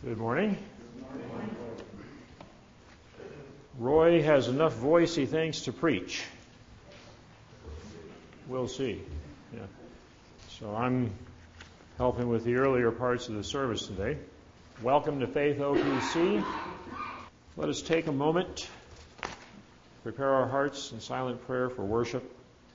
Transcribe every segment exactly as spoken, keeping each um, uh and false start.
Good morning. Roy has enough voice, he thinks, to preach. We'll see. Yeah. So I'm helping with the earlier parts of the service today. Welcome to Faith O P C. Let us take a moment, prepare our hearts in silent prayer for worship.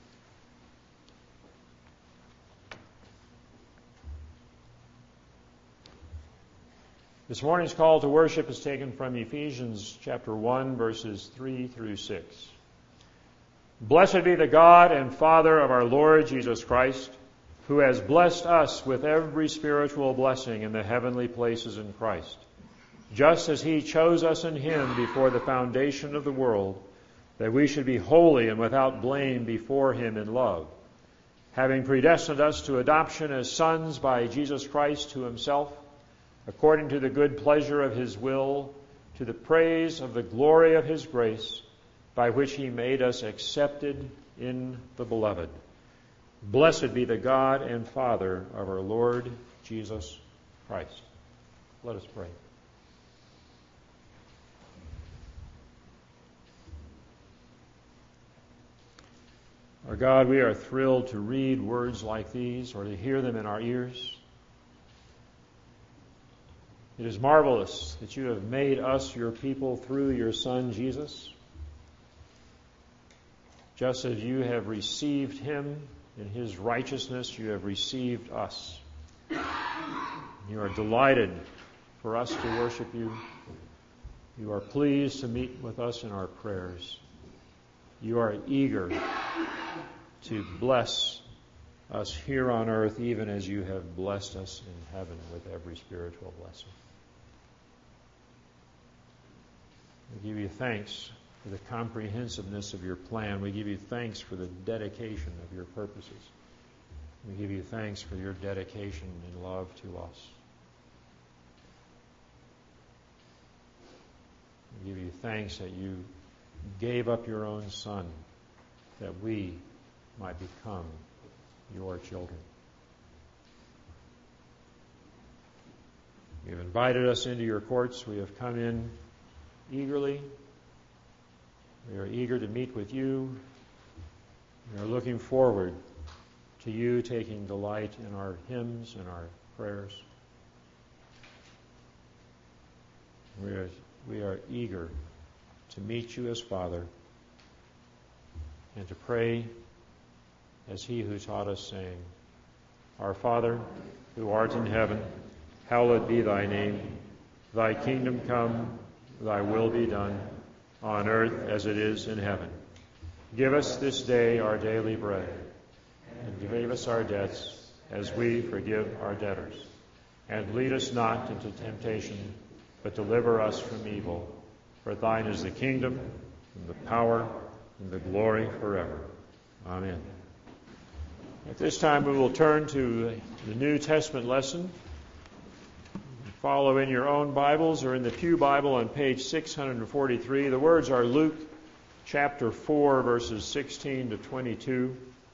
This morning's call to worship is taken from Ephesians chapter one, verses three through six. Blessed be the God and Father of our Lord Jesus Christ, who has blessed us with every spiritual blessing in the heavenly places in Christ, just as He chose us in Him before the foundation of the world, that we should be holy and without blame before Him in love, having predestined us to adoption as sons by Jesus Christ to Himself, according to the good pleasure of His will, to the praise of the glory of His grace, by which He made us accepted in the Beloved. Blessed be the God and Father of our Lord Jesus Christ. Let us pray. Our God, we are thrilled to read words like these or to hear them in our ears. It is marvelous that you have made us your people through your Son, Jesus. Just as you have received Him in His righteousness, you have received us. You are delighted for us to worship you. You are pleased to meet with us in our prayers. You are eager to bless us here on earth, even as you have blessed us in heaven with every spiritual blessing. We give you thanks for the comprehensiveness of your plan. We give you thanks for the dedication of your purposes. We give you thanks for your dedication and love to us. We give you thanks that you gave up your own Son that we might become your children. You have invited us into your courts. We have come in eagerly. We are eager to meet with you. We are looking forward to you taking delight in our hymns and our prayers. We are, we are eager to meet you as Father and to pray as He who taught us, saying, Our Father, who art in heaven, hallowed be thy name. Thy kingdom come, thy will be done, on earth as it is in heaven. Give us this day our daily bread, and forgive us our debts as we forgive our debtors. And lead us not into temptation, but deliver us from evil. For thine is the kingdom, and the power, and the glory forever. Amen. At this time we will turn to the New Testament lesson. Follow in your own Bibles or in the Pew Bible on page six forty-three. The words are Luke chapter four, verses sixteen to twenty-two.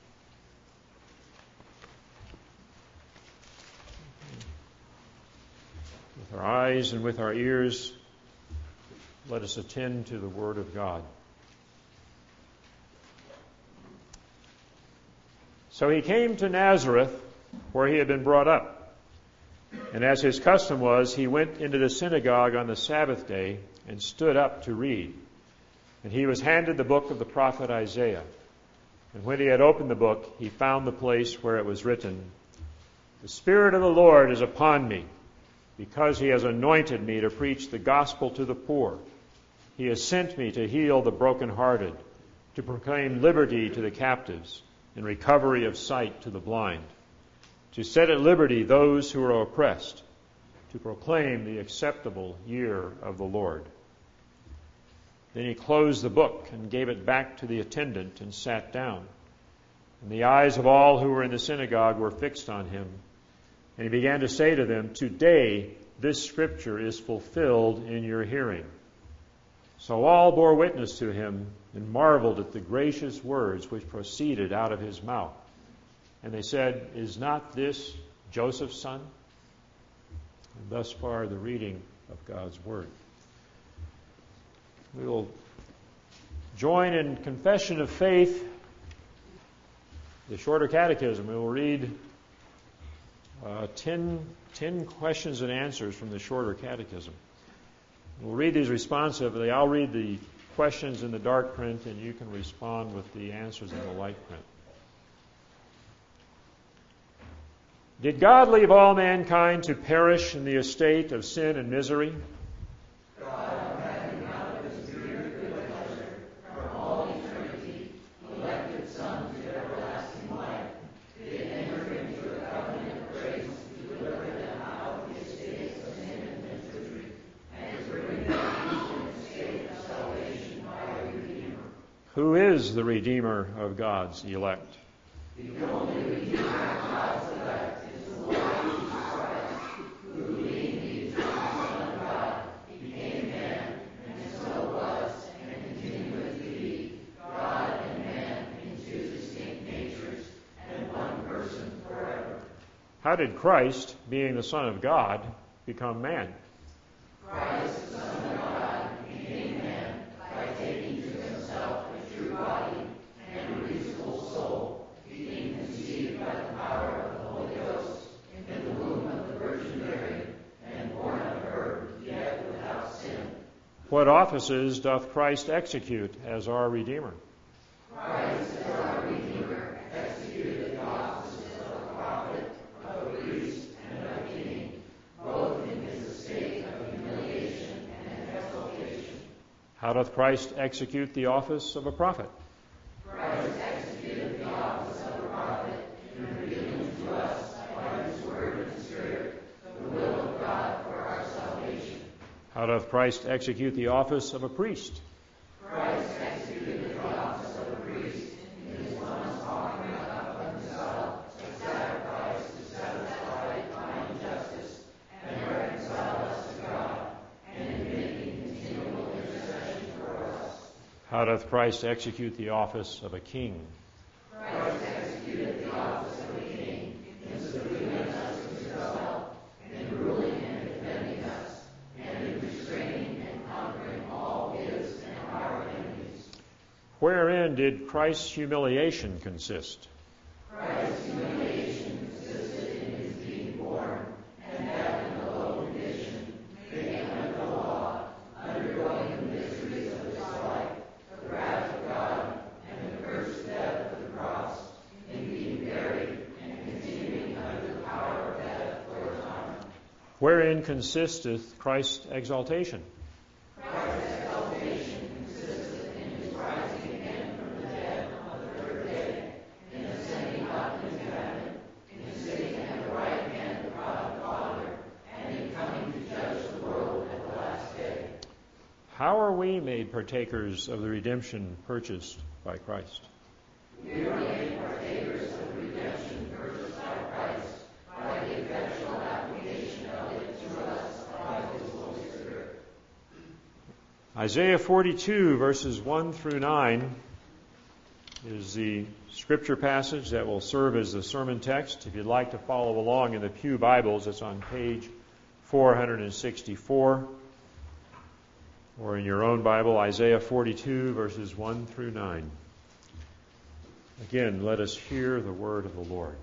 With our eyes and with our ears, let us attend to the Word of God. So he came to Nazareth, where he had been brought up. And as his custom was, he went into the synagogue on the Sabbath day and stood up to read. And he was handed the book of the prophet Isaiah. And when he had opened the book, he found the place where it was written, The Spirit of the Lord is upon me, because He has anointed me to preach the gospel to the poor. He has sent me to heal the brokenhearted, to proclaim liberty to the captives, and recovery of sight to the blind, to set at liberty those who are oppressed, to proclaim the acceptable year of the Lord. Then he closed the book and gave it back to the attendant and sat down. And the eyes of all who were in the synagogue were fixed on him. And he began to say to them, Today this scripture is fulfilled in your hearing. So all bore witness to him and marveled at the gracious words which proceeded out of his mouth. And they said, Is not this Joseph's son? And thus far, the reading of God's Word. We will join in confession of faith, the shorter catechism. We will read uh, ten, ten questions and answers from the shorter catechism. We'll read these responsively. I'll read the questions in the dark print, and you can respond with the answers in the light print. Did God leave all mankind to perish in the estate of sin and misery? God, having out of his dear good pleasure, from all eternity, elected some to everlasting life, did enter into a covenant of grace to deliver them out of the estate of sin and misery, and to bring them into an estate of salvation by a Redeemer. Who is the Redeemer of God's elect? The only Redeemer of God's elect is the Lord Jesus Christ, who, being the eternal Son of God, became man, and so was, and continueth to be, God and man in two distinct natures, and one person forever. How did Christ, being the Son of God, become man? Christ, the Son of God, became man by taking to himself a true body and a reasonable soul, being conceived by the power of the Holy Ghost in the womb of the Virgin Mary, and born of her, yet without sin. What offices doth Christ execute as our Redeemer? Christ, as our Redeemer, executed the offices of a prophet, of a priest, and of a king, both in his estate of humiliation and exaltation. How doth Christ execute the office of a prophet? Christ executed the office of a prophet in revealing to us by his word and spirit the will of God for our salvation. How doth Christ execute the office of a priest? Christ executed the office of a priest in his once offering up of himself a sacrifice to satisfy divine justice and reconcile us to God, and in making continual intercession for us. How doth Christ execute the office of a king? Christ executed the office of a king in subduing us to himself, in ruling and defending us, and in restraining and conquering all his and our enemies. Wherein did Christ's humiliation consist? Christ's humiliation consisted in his being born, and that in a low condition, made under the law, undergoing the miseries of his life, the wrath of God, and the cursed death of the cross, in being buried, and continuing under the power of death for a time. Wherein consisteth Christ's exaltation? Christ's exaltation consisted in his rising again from the dead on the third day, in ascending up into heaven, in sitting at the right hand of God the Father, and in coming to judge the world at the last day. How are we made partakers of the redemption purchased by Christ? We are made partakers of the redemption purchased by Christ by the effectual application of it to us by his Holy Spirit. Isaiah forty-two, verses one through nine, is the scripture passage that will serve as the sermon text. If you'd like to follow along in the Pew Bibles, it's on page four sixty-four, or in your own Bible, Isaiah forty-two, verses one through nine. Again, let us hear the word of the Lord.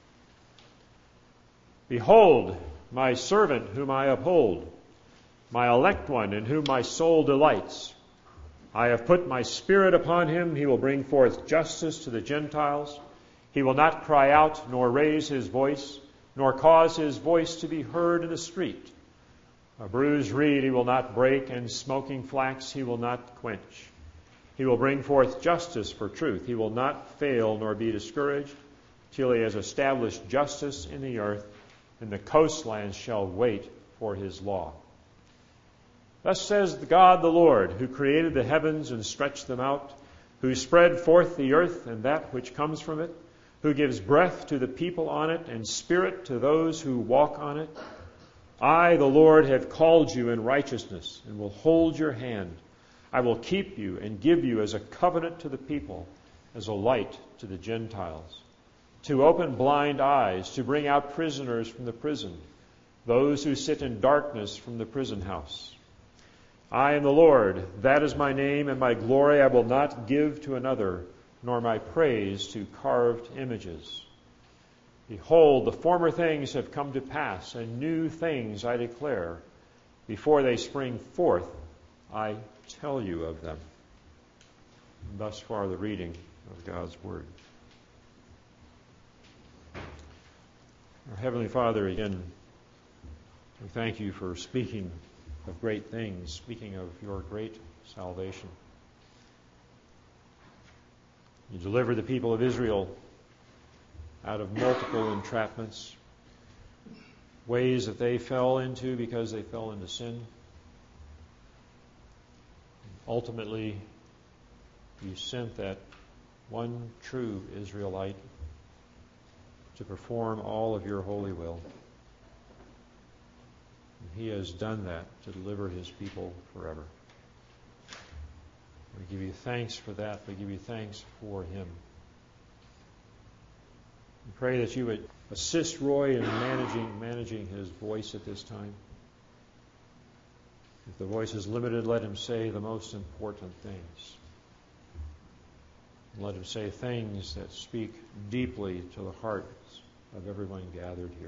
Behold, my servant whom I uphold, my elect one in whom my soul delights. I have put my spirit upon him. He will bring forth justice to the Gentiles. He will not cry out, nor raise his voice, nor cause his voice to be heard in the street. A bruised reed he will not break, and smoking flax he will not quench. He will bring forth justice for truth. He will not fail nor be discouraged till he has established justice in the earth, and the coastlands shall wait for his law. Thus says God the Lord, who created the heavens and stretched them out, who spread forth the earth and that which comes from it, who gives breath to the people on it and spirit to those who walk on it. I, the Lord, have called you in righteousness and will hold your hand. I will keep you and give you as a covenant to the people, as a light to the Gentiles, to open blind eyes, to bring out prisoners from the prison, those who sit in darkness from the prison house. I am the Lord, that is my name, and my glory I will not give to another, nor my praise to carved images. Behold, the former things have come to pass, and new things I declare. Before they spring forth, I tell you of them. And thus far, the reading of God's Word. Our Heavenly Father, again, we thank you for speaking of great things, speaking of your great salvation. You delivered the people of Israel out of multiple entrapments, ways that they fell into because they fell into sin. Ultimately, you sent that one true Israelite to perform all of your holy will. And he has done that to deliver his people forever. We give you thanks for that. We give you thanks for him. We pray that you would assist Roy in managing managing his voice at this time. If the voice is limited, let him say the most important things. And let him say things that speak deeply to the hearts of everyone gathered here.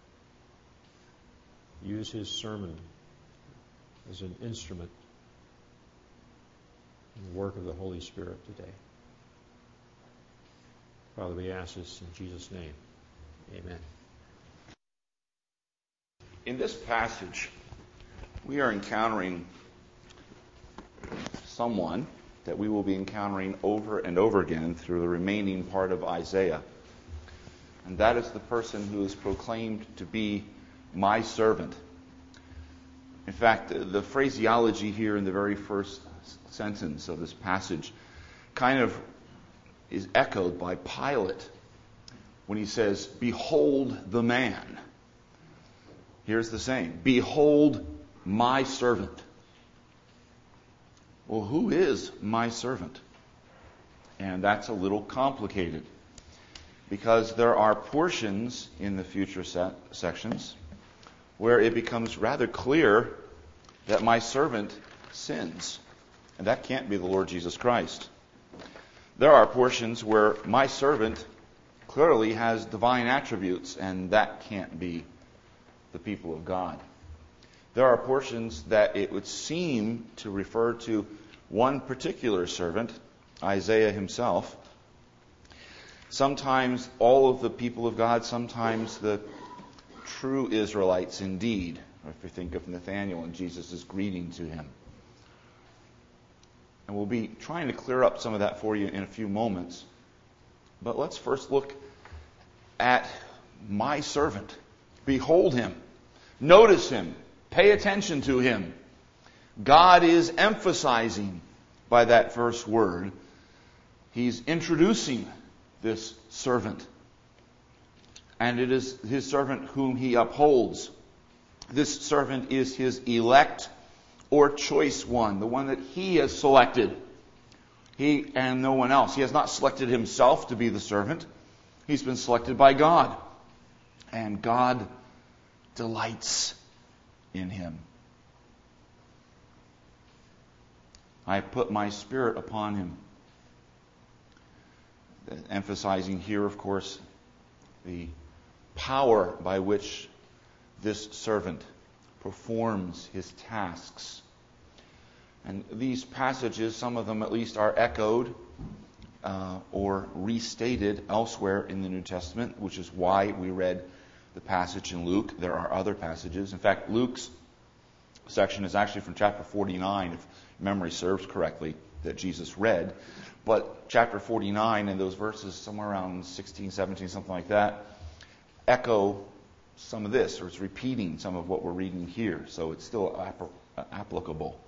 Use his sermon as an instrument in the work of the Holy Spirit today. Father, we ask this in Jesus' name. Amen. In this passage, we are encountering someone that we will be encountering over and over again through the remaining part of Isaiah. And that is the person who is proclaimed to be my servant. In fact, the, the phraseology here in the very first sentence of this passage kind of is echoed by Pilate when he says, "Behold the man." Here's the saying, "Behold my servant." Well, who is my servant? And that's a little complicated, because there are portions in the future set, sections where it becomes rather clear that my servant sins. And that can't be the Lord Jesus Christ. There are portions where my servant clearly has divine attributes, and that can't be the people of God. There are portions that it would seem to refer to one particular servant, Isaiah himself. Sometimes all of the people of God, sometimes the true Israelites indeed. If you think of Nathanael and Jesus' greeting to him. And we'll be trying to clear up some of that for you in a few moments. But let's first look at my servant. Behold him. Notice him. Pay attention to him. God is emphasizing by that first word. He's introducing this servant. And it is his servant whom he upholds. This servant is his elect or choice one, the one that he has selected. He and no one else. He has not selected himself to be the servant. He's been selected by God. And God delights in him. I put my spirit upon him. Emphasizing here, of course, the power by which this servant performs his tasks. And these passages, some of them at least, are echoed uh, or restated elsewhere in the New Testament, which is why we read the passage in Luke. There are other passages. In fact, Luke's section is actually from chapter forty-nine, if memory serves correctly, that Jesus read. But chapter forty-nine and those verses, somewhere around sixteen, seventeen, something like that, echo some of this, or it's repeating some of what we're reading here. So it's still app- applicable.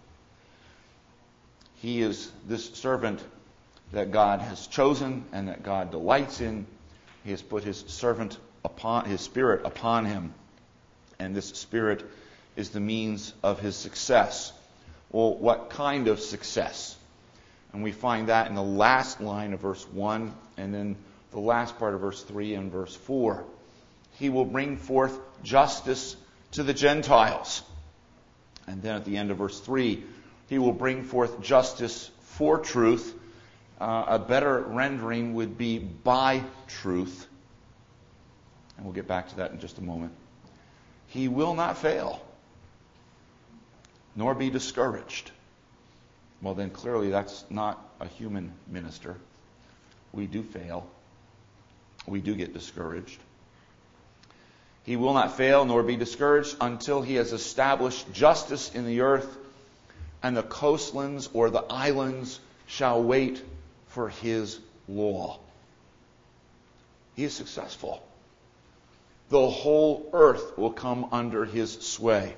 He is this servant that God has chosen and that God delights in. He has put his servant upon, his spirit upon him. And this spirit is the means of his success. Well, what kind of success? And we find that in the last line of verse one, and then the last part of verse three and verse four. He will bring forth justice to the Gentiles. And then at the end of verse three, he will bring forth justice for truth. Uh, a better rendering would be by truth. And we'll get back to that in just a moment. He will not fail, nor be discouraged. Well, then clearly that's not a human minister. We do fail. We do get discouraged. He will not fail nor be discouraged until he has established justice in the earth, and the coastlands or the islands shall wait for his law. He is successful. The whole earth will come under his sway.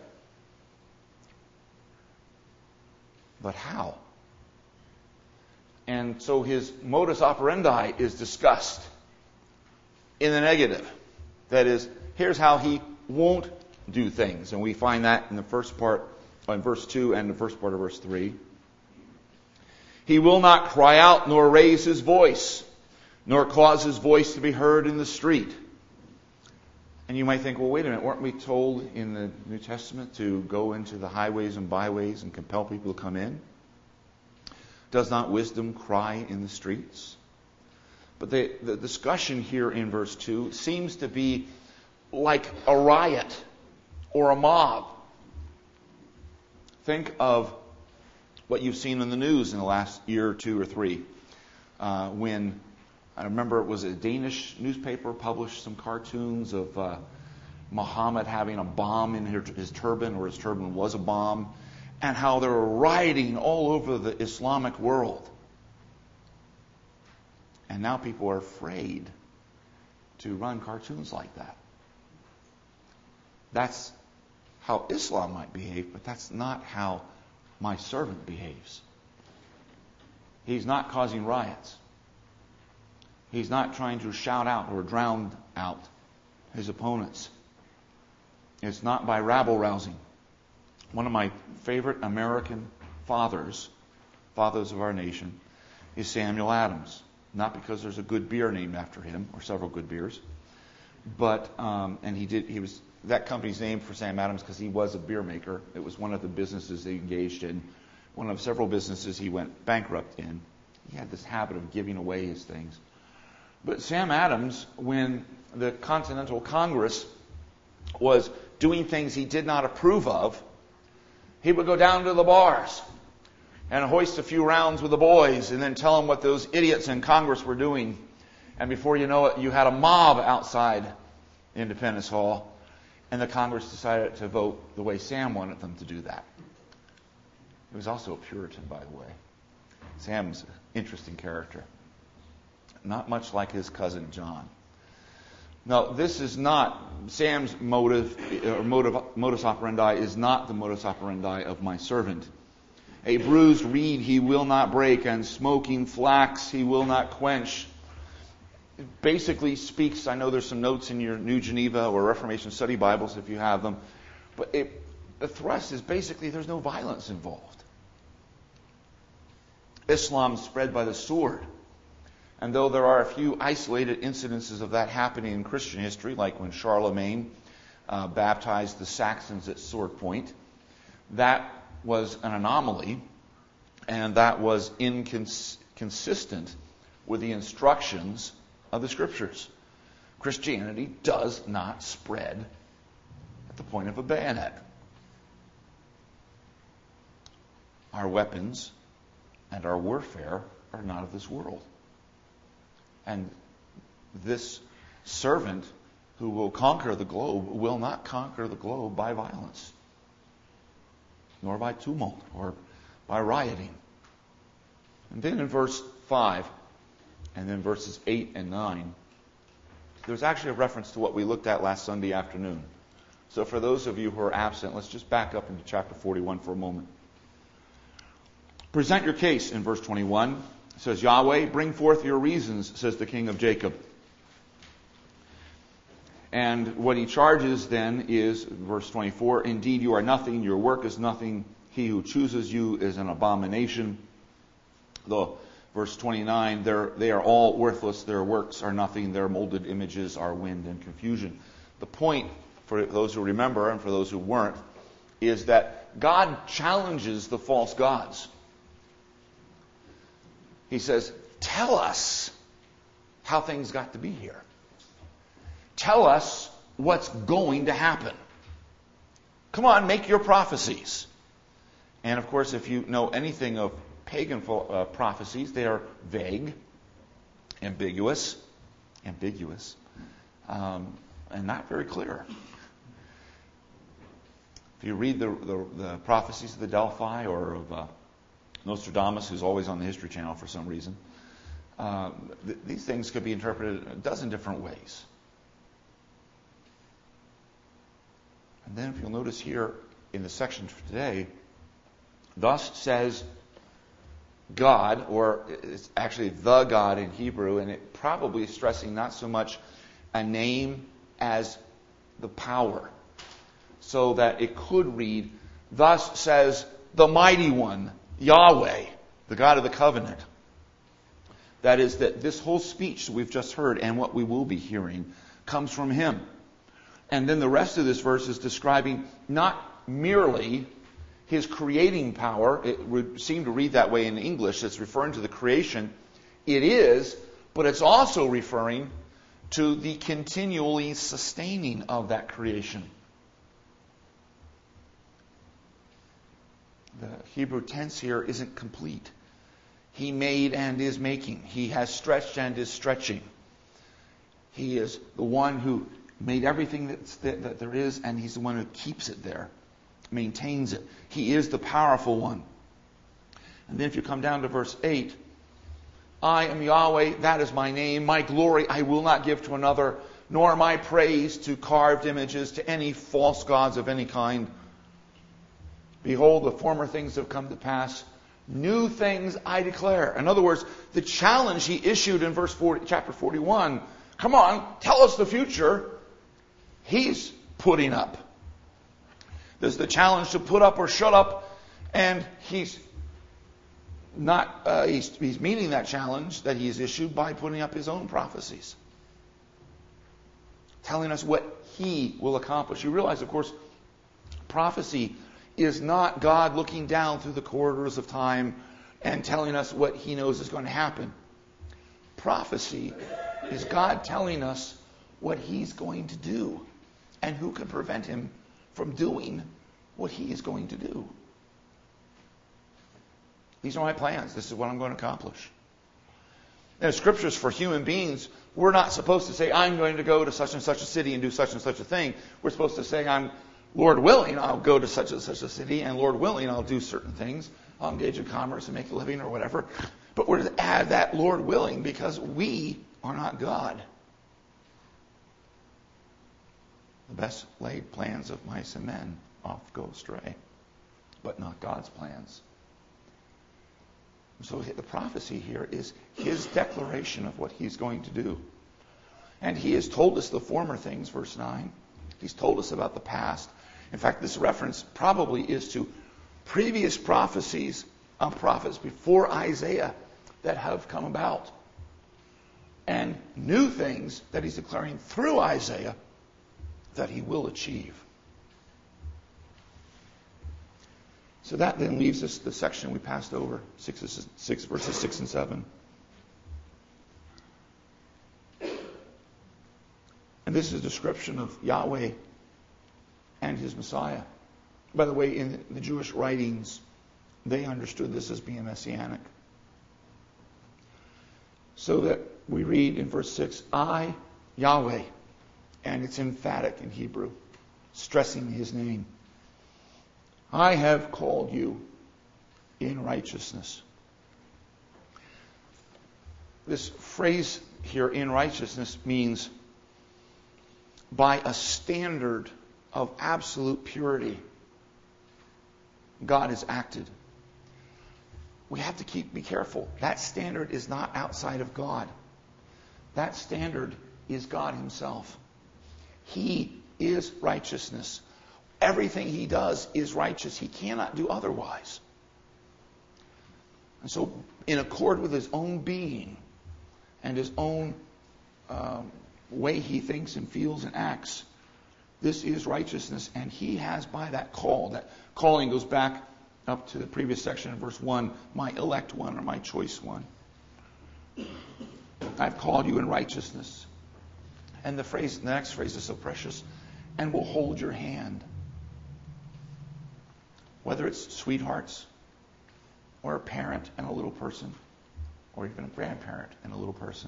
But how? And so his modus operandi is discussed in the negative. That is, here's how he won't do things. And we find that in the first part, in verse two and the first part of verse three. He will not cry out nor raise his voice, nor cause his voice to be heard in the street. And you might think, well, wait a minute, weren't we told in the New Testament to go into the highways and byways and compel people to come in? Does not wisdom cry in the streets? But the, the discussion here in verse two seems to be like a riot or a mob. Think of what you've seen in the news in the last year or two or three. Uh, when, I remember it was a Danish newspaper published some cartoons of uh, Muhammad having a bomb in his, his turban, or his turban was a bomb, and how they were rioting all over the Islamic world. And now people are afraid to run cartoons like that. That's how Islam might behave, but that's not how my servant behaves. He's not causing riots. He's not trying to shout out or drown out his opponents. It's not by rabble-rousing. One of my favorite American fathers, fathers of our nation, is Samuel Adams. Not because there's a good beer named after him, or several good beers, but um, and he did. He was that company's named for Sam Adams because he was a beer maker. It was one of the businesses he engaged in. One of several businesses he went bankrupt in. He had this habit of giving away his things. But Sam Adams, when the Continental Congress was doing things he did not approve of, he would go down to the bars and hoist a few rounds with the boys and then tell them what those idiots in Congress were doing. And before you know it, you had a mob outside Independence Hall, and the Congress decided to vote the way Sam wanted them to do that. He was also a Puritan, by the way. Sam's an interesting character. Not much like his cousin John. Now, this is not, Sam's motive, or motive, modus operandi is not the modus operandi of my servant. A bruised reed he will not break, and smoking flax he will not quench. It basically speaks, I know there's some notes in your New Geneva or Reformation Study Bibles if you have them, but it, the thrust is basically there's no violence involved. Islam spread by the sword. And though there are a few isolated incidences of that happening in Christian history, like when Charlemagne uh, baptized the Saxons at Sword Point, that was an anomaly, and that was inconsistent with the instructions of the Scriptures. Christianity does not spread at the point of a bayonet. Our weapons and our warfare are not of this world. And this servant who will conquer the globe will not conquer the globe by violence, nor by tumult or by rioting. And then in verse five, and then verses eight and nine, there's actually a reference to what we looked at last Sunday afternoon. So for those of you who are absent, let's just back up into chapter forty-one for a moment. Present your case in verse twenty-one. It says, Yahweh, bring forth your reasons, says the king of Jacob. And what he charges then is, verse twenty-four, indeed you are nothing, your work is nothing, he who chooses you is an abomination. Though, verse twenty-nine, they are all worthless, their works are nothing, their molded images are wind and confusion. The point for those who remember and for those who weren't, is that God challenges the false gods. He says, tell us how things got to be here. Tell us what's going to happen. Come on, make your prophecies. And of course, if you know anything of pagan uh, prophecies, they are vague, ambiguous, ambiguous, um, and not very clear. If you read the, the, the prophecies of the Delphi or of uh, Nostradamus, who's always on the History Channel for some reason, uh, th- these things could be interpreted a dozen different ways. And then if you'll notice here in the section for today, thus says God, or it's actually the God in Hebrew, and it probably is stressing not so much a name as the power. So that it could read, thus says the mighty one, Yahweh, the God of the covenant. That is, that this whole speech we've just heard and what we will be hearing comes from Him. And then the rest of this verse is describing not merely His creating power. It would seem to read that way in English. It's referring to the creation. It is, but it's also referring to the continually sustaining of that creation. The Hebrew tense here isn't complete. He made and is making. He has stretched and is stretching. He is the one who made everything that's, that, that there is, and He's the one who keeps it there, maintains it. He is the powerful one. And then if you come down to verse eight, I am Yahweh, that is my name. My glory I will not give to another, nor my praise to carved images, to any false gods of any kind. Behold, the former things have come to pass. New things I declare. In other words, the challenge He issued in verse forty, chapter forty-one, come on, tell us the future, He's putting up. There's the challenge to put up or shut up, and He's not, uh, he's, he's meeting that challenge that He's issued by putting up His own prophecies. Telling us what He will accomplish. You realize, of course, prophecy is not God looking down through the corridors of time and telling us what He knows is going to happen. Prophecy is God telling us what He's going to do and who can prevent Him from doing what He is going to do. These are my plans. This is what I'm going to accomplish. In the Scriptures for human beings, we're not supposed to say, I'm going to go to such and such a city and do such and such a thing. We're supposed to say, I'm Lord willing, I'll go to such and such a city, and Lord willing, I'll do certain things. I'll engage in commerce and make a living or whatever. But we're to add that Lord willing because we are not God. The best laid plans of mice and men oft go astray, but not God's plans. So the prophecy here is His declaration of what He's going to do. And He has told us the former things, verse nine. He's told us about the past. In fact, this reference probably is to previous prophecies of prophets before Isaiah that have come about. And new things that He's declaring through Isaiah that He will achieve. So that then leaves us the section we passed over, six, six verses six and seven. And this is a description of Yahweh and His Messiah. By the way, in the Jewish writings, they understood this as being messianic. So that we read in verse six, I, Yahweh, and it's emphatic in Hebrew, stressing His name. I have called you in righteousness. This phrase here, in righteousness, means by a standard of absolute purity, God has acted. We have to keep be careful. That standard is not outside of God. That standard is God Himself. He is righteousness. Everything He does is righteous. He cannot do otherwise. And so, in accord with His own being and His own um, way He thinks and feels and acts, This is righteousness, and he has by that call, that calling goes back up to the previous section in verse one, my elect one or my choice one. I've called you in righteousness. And the phrase, the next phrase is so precious, and will hold your hand. Whether it's sweethearts, or a parent and a little person, or even a grandparent and a little person.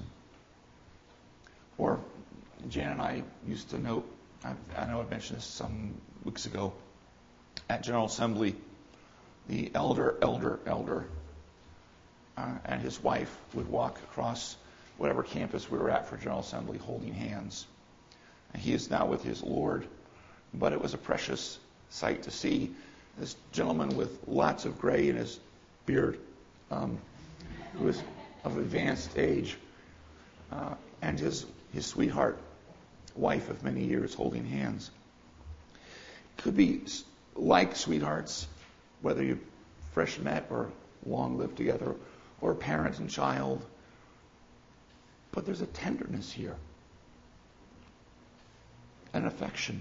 Or Jan and I used to know, I, I know I mentioned this some weeks ago, at General Assembly, the elder, elder, elder, uh, and his wife would walk across whatever campus we were at for General Assembly holding hands. And he is now with his Lord. But it was a precious sight to see this gentleman with lots of gray in his beard, um, who was of advanced age, uh, and his, his sweetheart, wife of many years, holding hands. Could be like sweethearts, whether you fresh met or long lived together, or parent and child. But there's a tenderness here, an affection.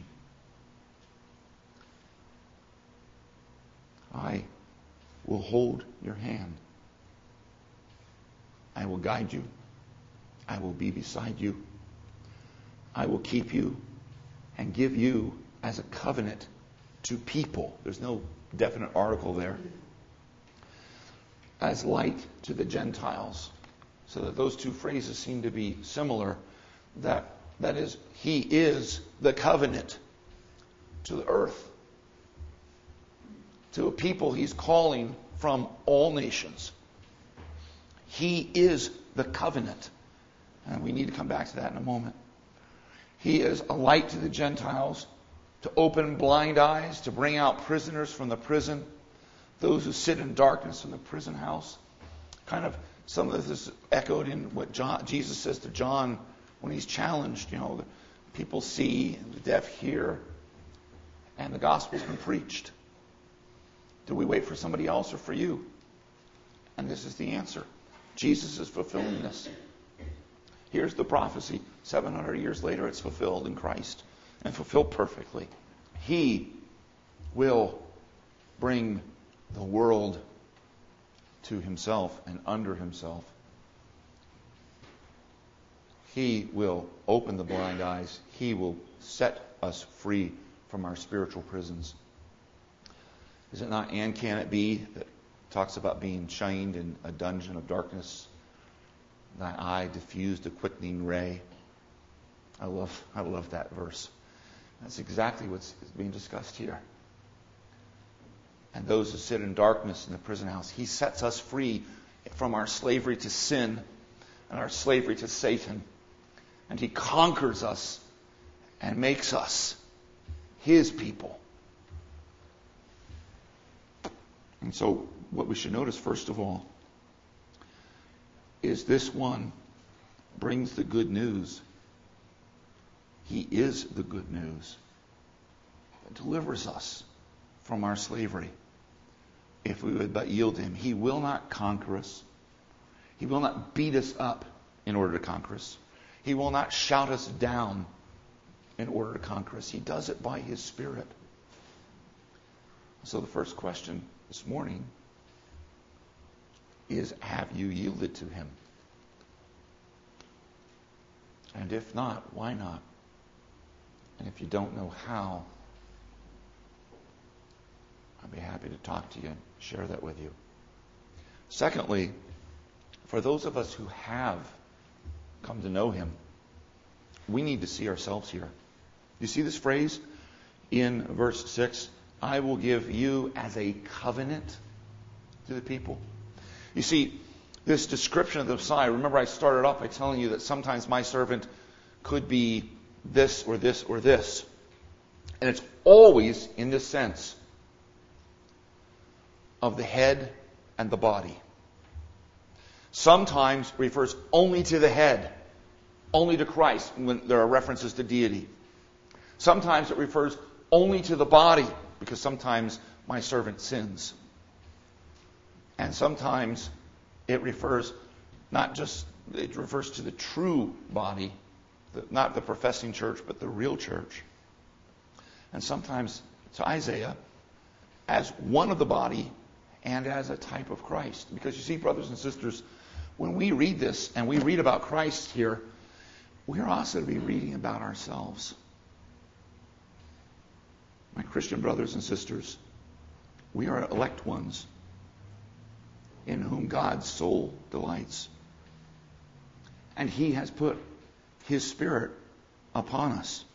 I will hold your hand. I will guide you. I will be beside you. I will keep you and give you as a covenant to people. There's no definite article there. As light to the Gentiles. So that those two phrases seem to be similar. That, that is, he is the covenant to the earth. To a people he's calling from all nations. He is the covenant. And we need to come back to that in a moment. He is a light to the Gentiles, to open blind eyes, to bring out prisoners from the prison, those who sit in darkness in the prison house. Kind of some of this is echoed in what John, Jesus says to John when he's challenged. You know, people see, the deaf hear, and the gospel's been preached. Do we wait for somebody else or for you? And this is the answer. Jesus is fulfilling this. Here's the prophecy. seven hundred years later, it's fulfilled in Christ. And fulfilled perfectly. He will bring the world to himself and under himself. He will open the blind eyes. He will set us free from our spiritual prisons. Is it not and can it be that talks about being chained in a dungeon of darkness? Thy eye diffused a quickening ray. I love, I love that verse. That's exactly what's being discussed here. And those who sit in darkness in the prison house, he sets us free from our slavery to sin and our slavery to Satan. And he conquers us and makes us his people. And so what we should notice, first of all, is this one brings the good news. He is the good news that delivers us from our slavery. If we would but yield to him, he will not conquer us. He will not beat us up in order to conquer us. He will not shout us down in order to conquer us. He does it by his Spirit. So the first question this morning is, have you yielded to him? And if not, why not? And if you don't know how, I'd be happy to talk to you and share that with you. Secondly, for those of us who have come to know him, we need to see ourselves here. You see this phrase in verse six? I will give you as a covenant to the people. You see, this description of the Messiah, remember I started off by telling you that sometimes my servant could be this or this or this. And it's always in this sense of the head and the body. Sometimes it refers only to the head, only to Christ when there are references to deity. Sometimes it refers only to the body, because sometimes my servant sins. And sometimes it refers not just, it refers to the true body, the, not the professing church, but the real church. and sometimes to Isaiah as one of the body and as a type of Christ. Because you see, brothers and sisters, when we read this and we read about Christ here, we're also to be reading about ourselves. My Christian brothers and sisters, we are elect ones in whom God's soul delights. And He has put His Spirit upon us.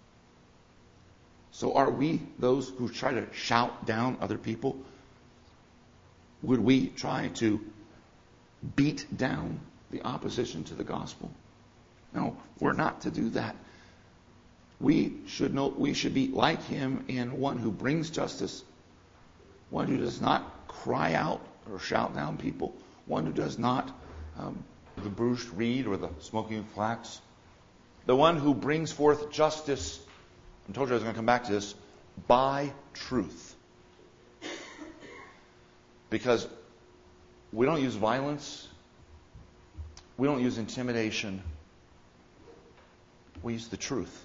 So are we those who try to shout down other people? Would we try to beat down the opposition to the gospel? No, we're not to do that. We should know, we should be like Him in one who brings justice, one who does not cry out or shout down people, one who does not um, the bruised reed or the smoking flax, the one who brings forth justice. I told you I was going to come back to this, by truth. Because we don't use violence, we don't use intimidation, we use the truth.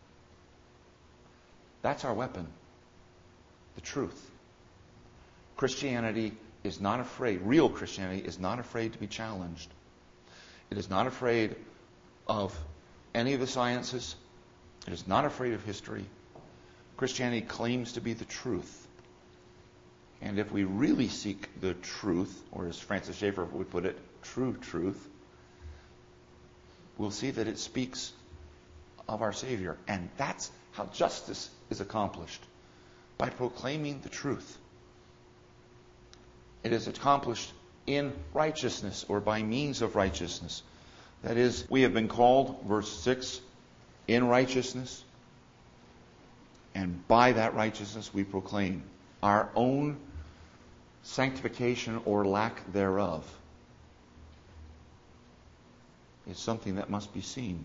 That's our weapon. The truth. Christianity is not afraid, real Christianity is not afraid to be challenged. It is not afraid of any of the sciences. It is not afraid of history. Christianity claims to be the truth. And if we really seek the truth, or as Francis Schaeffer would put it, true truth, we'll see that it speaks of our Savior. And that's how justice is accomplished, by proclaiming the truth. It is accomplished in righteousness, or by means of righteousness. That is, we have been called, verse six, in righteousness, and by that righteousness we proclaim our own sanctification or lack thereof. It's something that must be seen.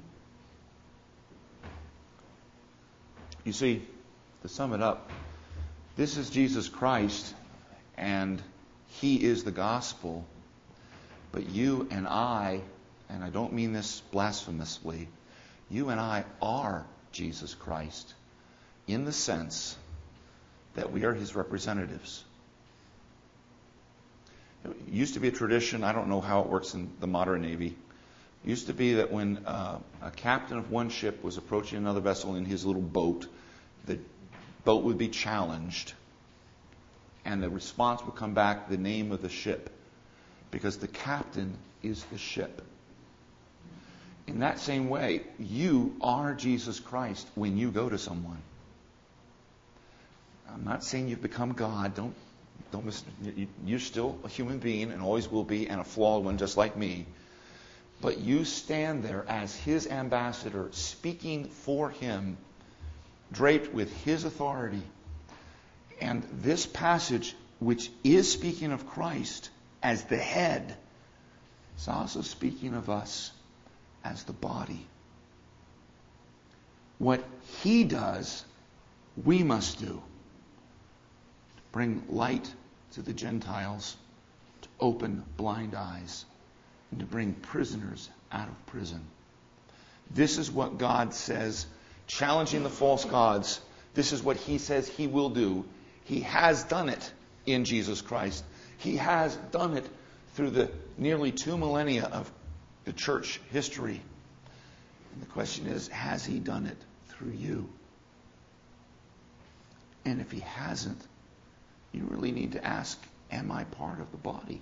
You see, to sum it up, this is Jesus Christ, and He is the gospel. But you and I, and I don't mean this blasphemously, you and I are Jesus Christ in the sense that we are His representatives. It used to be a tradition, I don't know how it works in the modern Navy. It used to be that when uh, a captain of one ship was approaching another vessel in his little boat, the boat would be challenged, and the response would come back, the name of the ship, because the captain is the ship. In that same way, you are Jesus Christ when you go to someone. I'm not saying you've become God. Don't, don't miss, you're still a human being and always will be, and a flawed one just like me. But you stand there as His ambassador, speaking for Him, draped with His authority. And this passage, which is speaking of Christ as the head, is also speaking of us as the body. What He does, we must do. To bring light to the Gentiles, to open blind eyes, and to bring prisoners out of prison. This is what God says, challenging the false gods. This is what He says He will do. He has done it in Jesus Christ. He has done it through the nearly two millennia of the church history. And the question is, has He done it through you? And if He hasn't, you really need to ask, am I part of the body?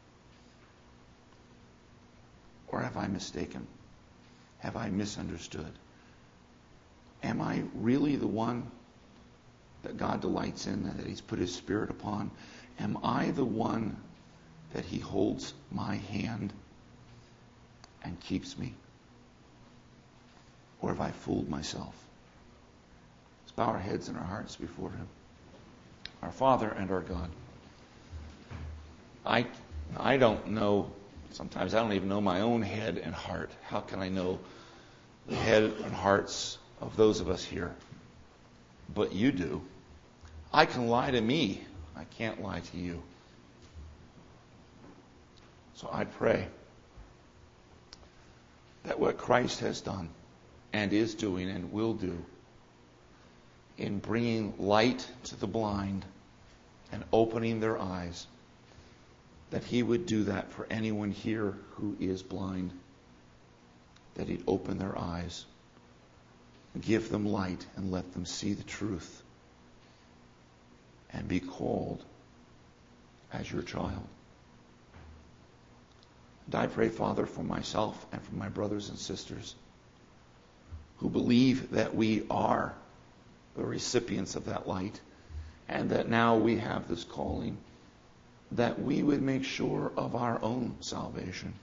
Or have I mistaken? Have I misunderstood? Am I really the one that God delights in, that He's put His Spirit upon? Am I the one that He holds my hand and keeps me? Or have I fooled myself? Let's bow our heads and our hearts before Him. Our Father and our God, I, I don't know, sometimes I don't even know my own head and heart. How can I know the head and hearts of those of us here? But You do. I can lie to me. I can't lie to You. So I pray that what Christ has done and is doing and will do in bringing light to the blind and opening their eyes, that He would do that for anyone here who is blind, that He'd open their eyes, give them light, and let them see the truth and be called as your child. And I pray, Father, for myself and for my brothers and sisters who believe that we are the recipients of that light, and that now we have this calling, that we would make sure of our own salvation.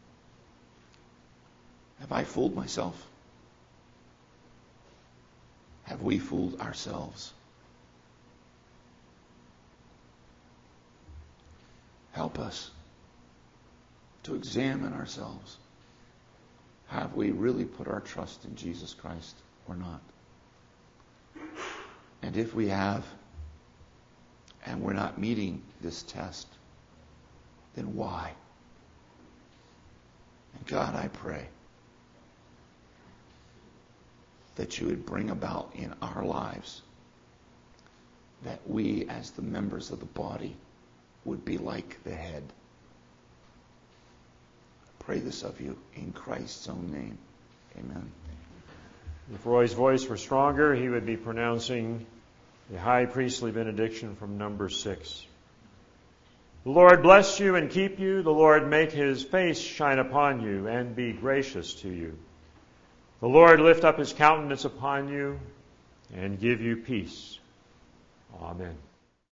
Have I fooled myself? Have we fooled ourselves? Help us to examine ourselves. Have we really put our trust in Jesus Christ or not? And if we have, and we're not meeting this test, then why? And God, I pray that you would bring about in our lives that we, as the members of the body, would be like the head. I pray this of you in Christ's own name. Amen. If Roy's voice were stronger, he would be pronouncing the high priestly benediction from number six. The Lord bless you and keep you. The Lord make his face shine upon you and be gracious to you. The Lord lift up his countenance upon you and give you peace. Amen.